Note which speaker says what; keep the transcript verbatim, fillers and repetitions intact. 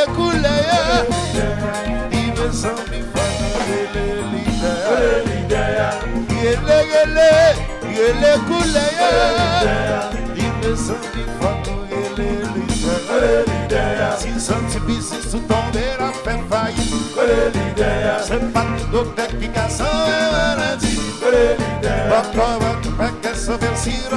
Speaker 1: Yele Kulaya, Dive Sambi Fano, Yele Lidaya, Yele Yele, Yele Kulaya, Dive Sambi Fano, Yele Lidaya. Si Santi Business tout tomber a fait faillite, c'est pas le docteur qui casse un maladie. Pourquoi va-tu pas qu'elle se versire?